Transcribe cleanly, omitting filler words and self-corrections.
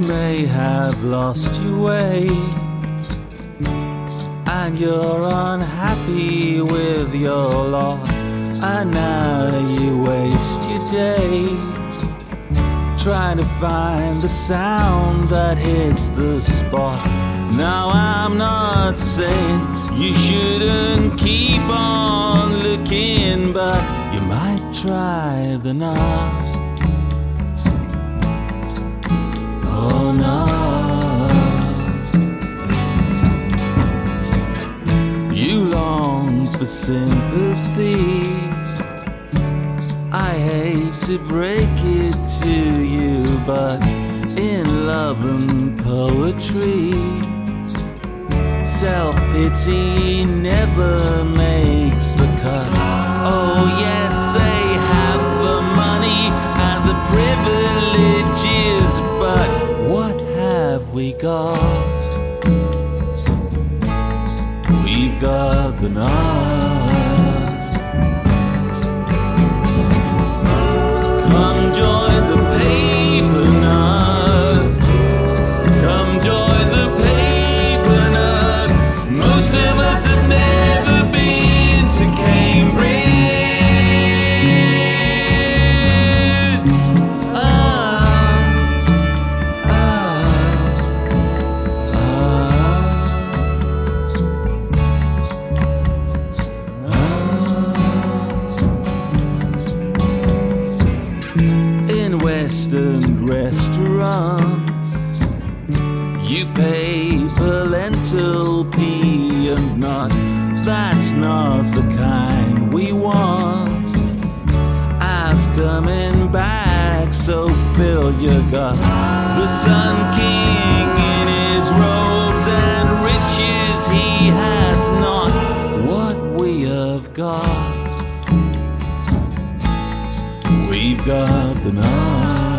may have lost your way, and you're unhappy with your lot, and now you waste your day trying to find the sound that hits the spot. Now I'm not saying you shouldn't keep on looking, but you might try the knot. Oh no, you long for sympathy. I hate to break it to you, but in love and poetry, self-pity never makes the cut. Oh yes, they have the money and the privileges, but what have we got? We've got the knot. Come join the paper nut. Come join the paper nut. Most of us have never been to Cambridge. In Western restaurants, you pay for lentil, pea and nut. That's not the kind we want. Ask coming back, so fill your gut. The Sun King in his robes and riches he has not. What we have got, we've got the knot.